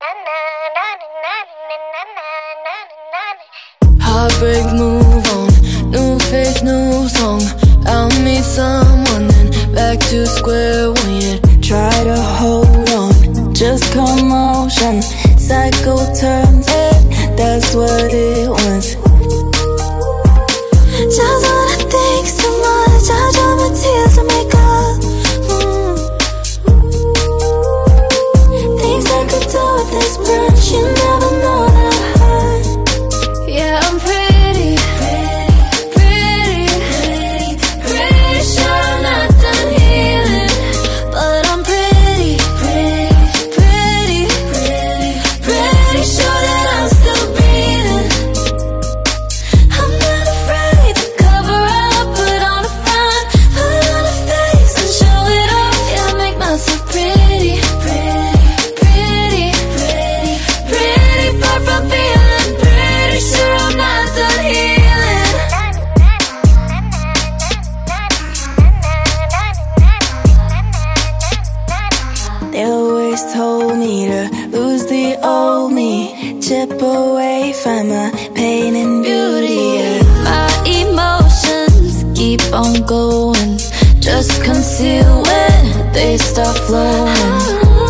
Heartbreak, move on. New face, new song. I'll meet someone, then back to square one. Yeah, try to hold on. Just commotion. Cycle turns, that's what it was. Just wanna think so much. I dry my tears to make up. Things I could do with this brush, you never know that I hurt. Yeah, I'm pretty sure I'm not done healing, but I'm pretty sure that I'm still breathing. I'm not afraid to cover up, put on a front, put on a face and show it off. Yeah, I make myself pretty, far from feeling pretty sure I'm not done healing. They always told me to lose the old me, chip away, find my pain and beauty. Yeah. My emotions keep on going, just conceal when they start flowing.